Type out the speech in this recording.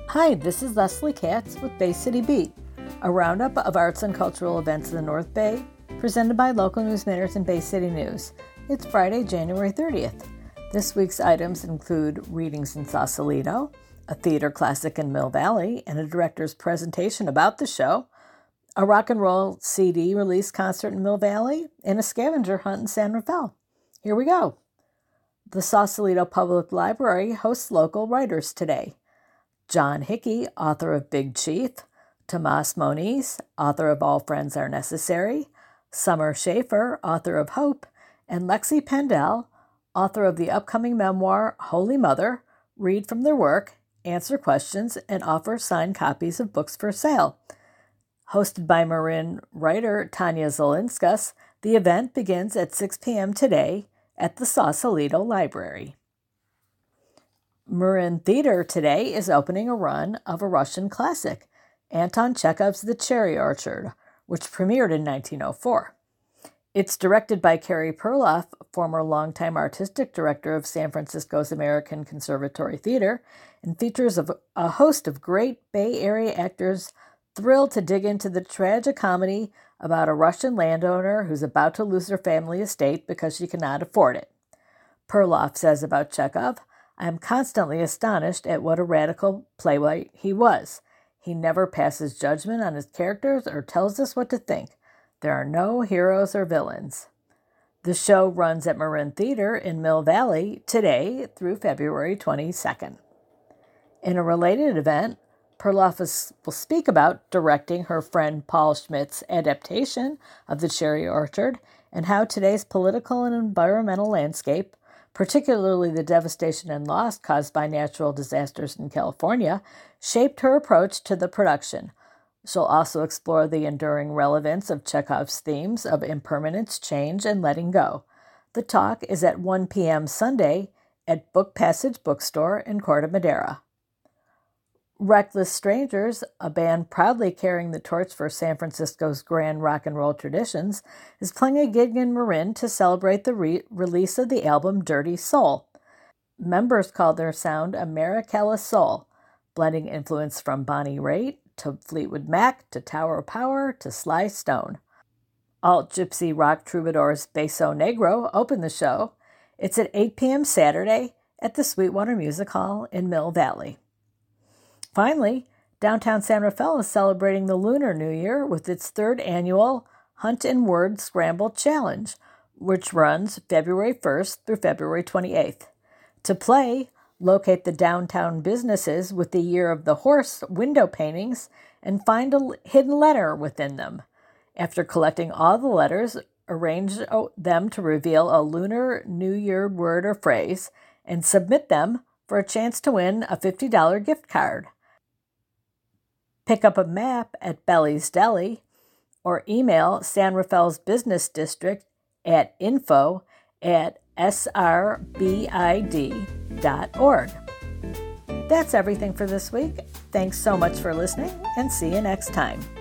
Hi, this is Leslie Katz with Bay City Beat, a roundup of arts and cultural events in the North Bay, presented by local news matters and Bay City News. It's Friday, January 30th. This week's items include readings in Sausalito, a theater classic in Mill Valley, and a director's presentation about the show, a rock and roll CD release concert in Mill Valley, and a scavenger hunt in San Rafael. Here we go. The Sausalito Public Library hosts local writers today. John Hickey, author of Big Chief, Tomas Moniz, author of All Friends Are Necessary, Summer Schaefer, author of Hope, and Lexi Pendel, author of the upcoming memoir Holy Mother, read from their work, answer questions, and offer signed copies of books for sale. Hosted by Marin writer Tanya Zelinskas, the event begins at 6 p.m. today at the Sausalito Library. Marin Theater today is opening a run of a Russian classic, Anton Chekhov's The Cherry Orchard, which premiered in 1904. It's directed by Carrie Perloff, former longtime artistic director of San Francisco's American Conservatory Theater, and features a host of great Bay Area actors thrilled to dig into the tragicomedy about a Russian landowner who's about to lose her family estate because she cannot afford it. Perloff says about Chekhov, "I am constantly astonished at what a radical playwright he was. He never passes judgment on his characters or tells us what to think. There are no heroes or villains." The show runs at Marin Theater in Mill Valley today through February 22nd. In a related event, Perloff will speak about directing her friend Paul Schmidt's adaptation of The Cherry Orchard and how today's political and environmental landscape, particularly the devastation and loss caused by natural disasters in California, shaped her approach to the production. She'll also explore the enduring relevance of Chekhov's themes of impermanence, change, and letting go. The talk is at 1 p.m. Sunday at Book Passage Bookstore in Corte Madera. Reckless Strangers, a band proudly carrying the torch for San Francisco's grand rock and roll traditions, is playing a gig in Marin to celebrate the release of the album Dirty Soul. Members call their sound Americala Soul, blending influence from Bonnie Raitt to Fleetwood Mac to Tower of Power to Sly Stone. Alt gypsy rock troubadours Beso Negro open the show. It's at 8 p.m. Saturday at the Sweetwater Music Hall in Mill Valley. Finally, downtown San Rafael is celebrating the Lunar New Year with its third annual Hunt and Word Scramble Challenge, which runs February 1st through February 28th. To play, locate the downtown businesses with the Year of the Horse window paintings and find a hidden letter within them. After collecting all the letters, arrange them to reveal a Lunar New Year word or phrase and submit them for a chance to win a $50 gift card. Pick up a map at Belly's Deli or email San Rafael's Business District at info@srbid.org. That's everything for this week. Thanks so much for listening, and see you next time.